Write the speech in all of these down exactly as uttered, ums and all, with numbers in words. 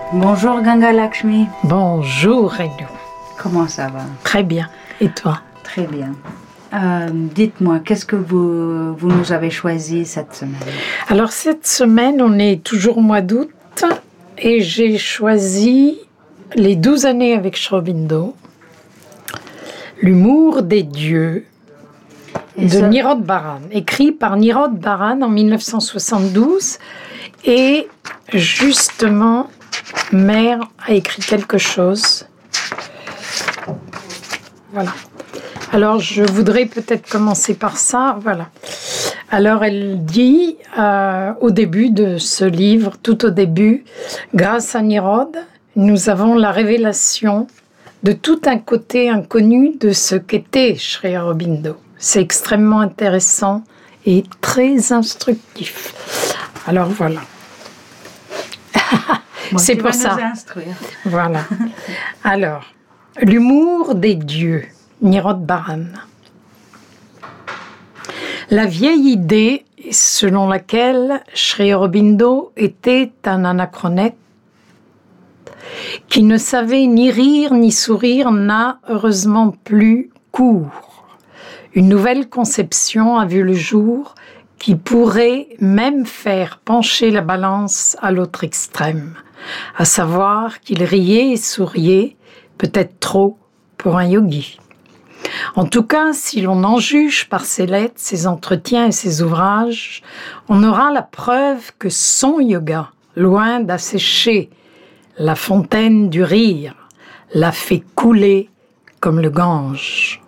Bonjour Ganga Lakshmi. Bonjour Renu. Comment ça va? Très bien. Et toi? Très bien. Euh, dites-moi, qu'est-ce que vous, vous nous avez choisi cette semaine? Alors cette semaine, on est toujours au mois d'août et j'ai choisi les douze années avec Sri Aurobindo, l'humour des dieux et de ça... Nirod Baran, écrit par Nirod Baran en mille neuf cent soixante-douze. Et justement, Mère a écrit quelque chose. Voilà. Alors, je voudrais peut-être commencer par ça. Voilà. Alors, elle dit euh, au début de ce livre, tout au début, grâce à Nirod, nous avons la révélation de tout un côté inconnu de ce qu'était Sri Aurobindo. C'est extrêmement intéressant et très instructif. Alors, voilà. Bon, c'est pour ça. Instruire. Voilà. Alors, l'humour des dieux, Nirod Baran. La vieille idée selon laquelle Sri Aurobindo était un anachronète qui ne savait ni rire ni sourire n'a heureusement plus cours. Une nouvelle conception a vu le jour qui pourrait même faire pencher la balance à l'autre extrême, à savoir qu'il riait et souriait, peut-être trop pour un yogi. En tout cas, si l'on en juge par ses lettres, ses entretiens et ses ouvrages, on aura la preuve que son yoga, loin d'assécher la fontaine du rire, l'a fait couler comme le Gange.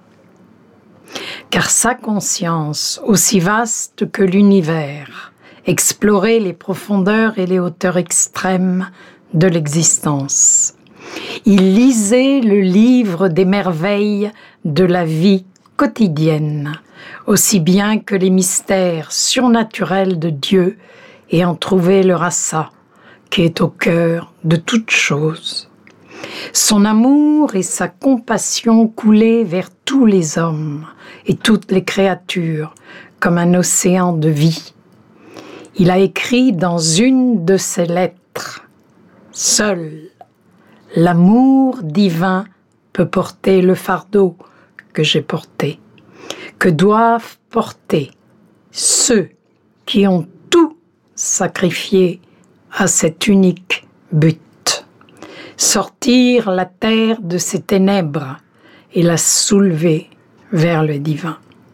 Car sa conscience, aussi vaste que l'univers, explorait les profondeurs et les hauteurs extrêmes de l'existence. Il lisait le livre des merveilles de la vie quotidienne, aussi bien que les mystères surnaturels de Dieu, et en trouvait le rasa, qui est au cœur de toute chose. Son amour et sa compassion coulaient vers tous les hommes et toutes les créatures comme un océan de vie. Il a écrit dans une de ses lettres « Seul l'amour divin peut porter le fardeau que j'ai porté, que doivent porter ceux qui ont tout sacrifié à cet unique but. Sortir la terre de ses ténèbres et la soulever vers le divin.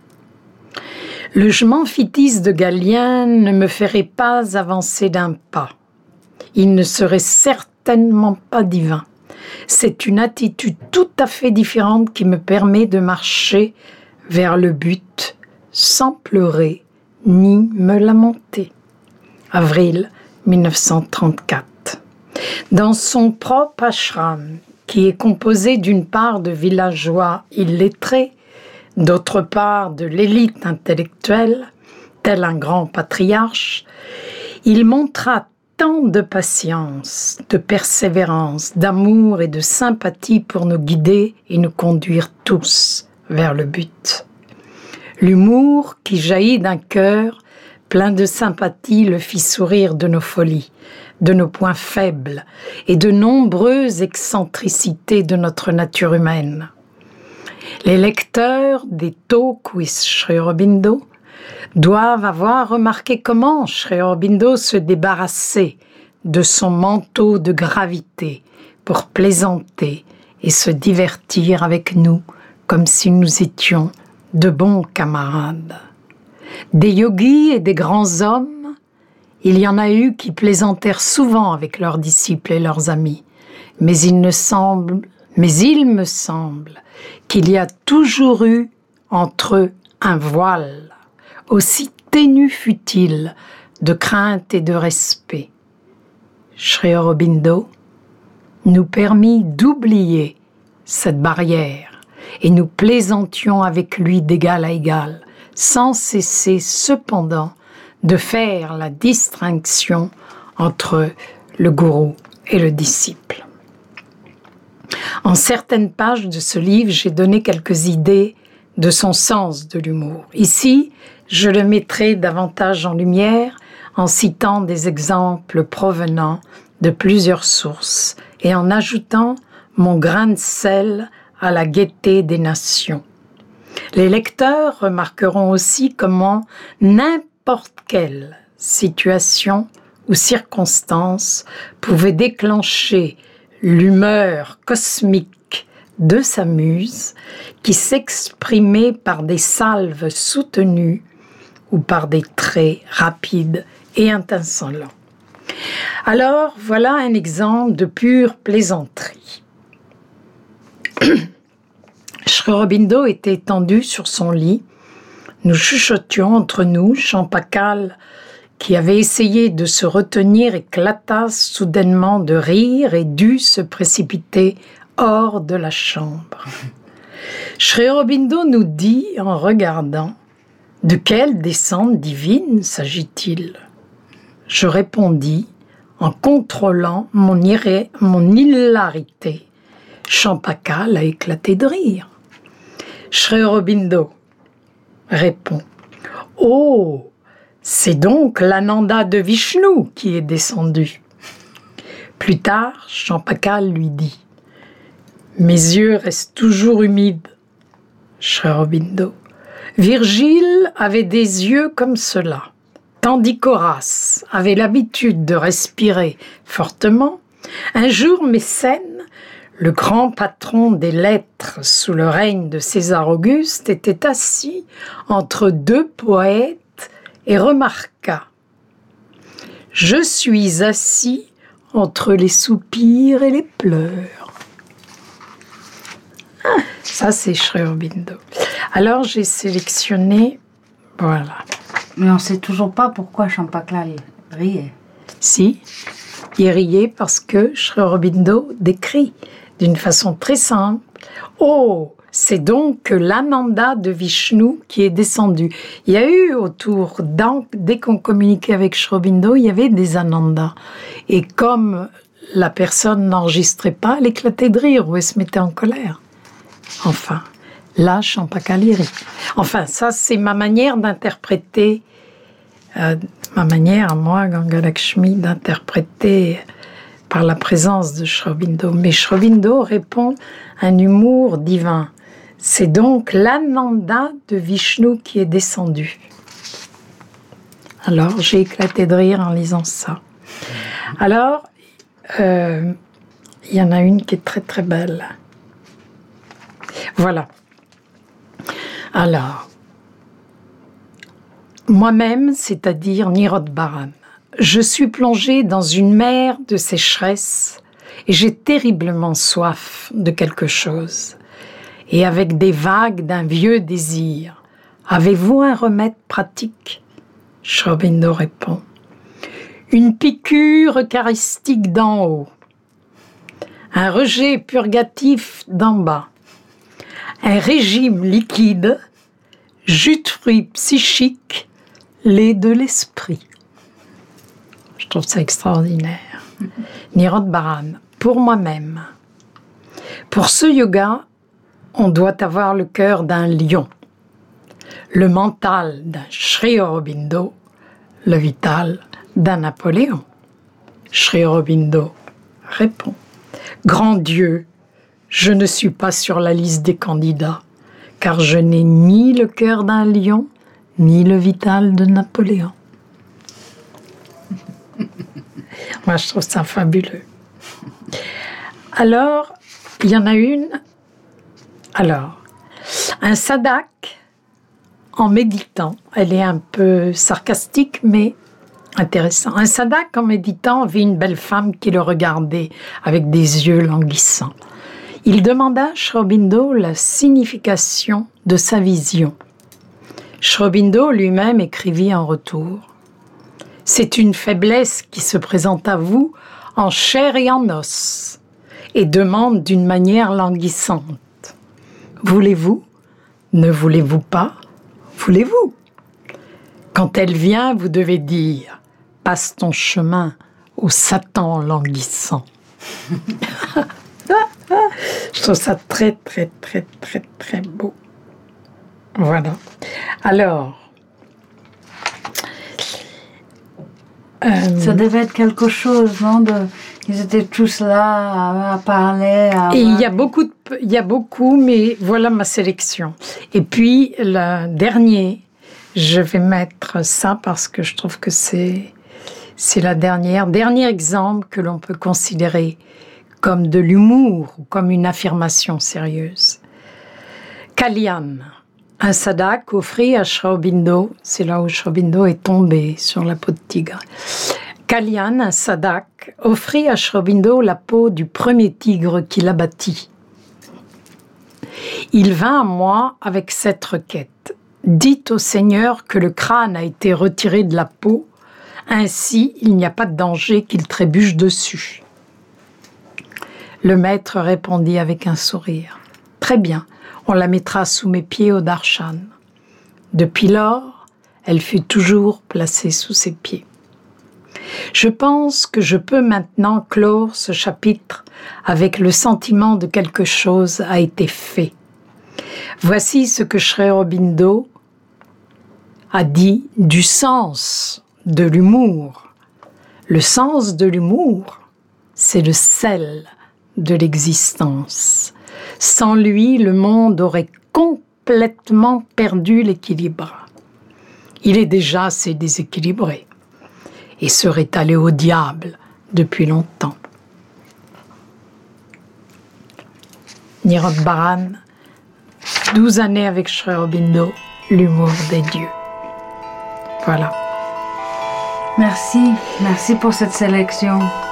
Le je m'en fittise de Galien ne me ferait pas avancer d'un pas. Il ne serait certainement pas divin. C'est une attitude tout à fait différente qui me permet de marcher vers le but sans pleurer ni me lamenter. Avril mille neuf cent trente-quatre. Dans son propre ashram, qui est composé d'une part de villageois illettrés, d'autre part de l'élite intellectuelle, tel un grand patriarche, il montra tant de patience, de persévérance, d'amour et de sympathie pour nous guider et nous conduire tous vers le but. L'humour qui jaillit d'un cœur plein de sympathie le fit sourire de nos folies, de nos points faibles et de nombreuses excentricités de notre nature humaine. Les lecteurs des talks with Sri Aurobindo doivent avoir remarqué comment Sri Aurobindo se débarrassait de son manteau de gravité pour plaisanter et se divertir avec nous comme si nous étions de bons camarades. Des yogis et des grands hommes, il y en a eu qui plaisantèrent souvent avec leurs disciples et leurs amis, mais il ne semble, mais il me semble qu'il y a toujours eu entre eux un voile, aussi ténu fut-il, de crainte et de respect. Sri Aurobindo nous permit d'oublier cette barrière et nous plaisantions avec lui d'égal à égal, sans cesser cependant de faire la distinction entre le gourou et le disciple. En certaines pages de ce livre, j'ai donné quelques idées de son sens de l'humour. Ici, je le mettrai davantage en lumière en citant des exemples provenant de plusieurs sources et en ajoutant mon grain de sel à la gaieté des nations. Les lecteurs remarqueront aussi comment n'importe quelle situation ou circonstance pouvait déclencher l'humeur cosmique de sa muse qui s'exprimait par des salves soutenues ou par des traits rapides et étincelants. Alors, voilà un exemple de pure plaisanterie. Sri Aurobindo était étendu sur son lit. Nous chuchotions entre nous. Champakal, qui avait essayé de se retenir, éclata soudainement de rire et dut se précipiter hors de la chambre. Sri Aurobindo nous dit, en regardant, « De quelle descente divine s'agit-il » Je répondis, en contrôlant mon, iré, mon hilarité. Champakal a éclaté de rire. Sri Aurobindo répond, « Oh, c'est donc l'Ananda de Vishnu qui est descendu. » Plus tard, Champakal lui dit, « Mes yeux restent toujours humides. » Sri Aurobindo, « Virgile avait des yeux comme cela. Tandis qu'Horace avait l'habitude de respirer fortement, un jour Mécène, le grand patron des lettres sous le règne de César Auguste, était assis entre deux poètes et remarqua « Je suis assis entre les soupirs et les pleurs. » ah, Ça, c'est Sri Aurobindo. Alors, j'ai sélectionné, voilà. Mais on ne sait toujours pas pourquoi Champakal riait. Si, il riait parce que Sri Aurobindo décrit d'une façon très simple. Oh, c'est donc l'Ananda de Vishnu qui est descendu. Il y a eu autour, dans, dès qu'on communiquait avec Sri Aurobindo, il y avait des Anandas. Et comme la personne n'enregistrait pas, elle éclatait de rire ou elle se mettait en colère. Enfin, là, Champakal rit. Enfin, ça, c'est ma manière d'interpréter, euh, ma manière à moi, Ganga Lakshmi, d'interpréter par la présence de Sri Aurobindo. Mais Sri Aurobindo répond un humour divin. C'est donc l'Ananda de Vishnu qui est descendu. Alors, j'ai éclaté de rire en lisant ça. Alors, euh, il y en a une qui est très très belle. Voilà. Alors, moi-même, c'est-à-dire Nirodbaran, je suis plongée dans une mer de sécheresse et j'ai terriblement soif de quelque chose. Et avec des vagues d'un vieux désir, avez-vous un remède pratique ? Sri Aurobindo répond, une piqûre eucharistique d'en haut, un rejet purgatif d'en bas, un régime liquide, jus de fruits psychique, lait de l'esprit. Je trouve ça extraordinaire. Nirodbaran, pour moi-même. Pour ce yoga, on doit avoir le cœur d'un lion, le mental d'un Sri Aurobindo, le vital d'un Napoléon. Sri Aurobindo répond, grand Dieu, je ne suis pas sur la liste des candidats, car je n'ai ni le cœur d'un lion, ni le vital de Napoléon. Moi, je trouve ça fabuleux. Alors, il y en a une. Alors, un sadak, en méditant, elle est un peu sarcastique, mais intéressant. Un sadak, en méditant, vit une belle femme qui le regardait avec des yeux languissants. Il demanda à Sri Aurobindo la signification de sa vision. Sri Aurobindo lui-même écrivit en retour. C'est une faiblesse qui se présente à vous en chair et en os et demande d'une manière languissante. Voulez-vous? Ne voulez-vous pas? Voulez-vous? Quand elle vient, vous devez dire « Passe ton chemin au Satan languissant ». Je trouve ça très, très, très, très, très beau. Voilà. Alors, euh, ça devait être quelque chose, non, de Ils étaient tous là à, à parler. À... Et il y a beaucoup, de, il y a beaucoup, mais voilà ma sélection. Et puis le dernier, je vais mettre ça parce que je trouve que c'est c'est la dernière dernier exemple que l'on peut considérer comme de l'humour ou comme une affirmation sérieuse. Kalyan, un sadak offrit à Sri Aurobindo, c'est là où Sri Aurobindo est tombé sur la peau de tigre. Kalyan, un sadak, offrit à Sri Aurobindo la peau du premier tigre qu'il abattit. Il vint à moi avec cette requête. Dites au Seigneur que le crâne a été retiré de la peau, ainsi il n'y a pas de danger qu'il trébuche dessus. Le maître répondit avec un sourire. Très bien, on la mettra sous mes pieds au darshan. Depuis lors, elle fut toujours placée sous ses pieds. Je pense que je peux maintenant clore ce chapitre avec le sentiment de quelque chose a été fait. Voici ce que Sri Aurobindo a dit du sens de l'humour. Le sens de l'humour, c'est le sel de l'existence. Sans lui, le monde aurait complètement perdu l'équilibre. Il est déjà assez déséquilibré et serait allé au diable depuis longtemps. Nirod Baran, douze années avec Sri Aurobindo, l'humour des dieux. Voilà. Merci, merci pour cette sélection.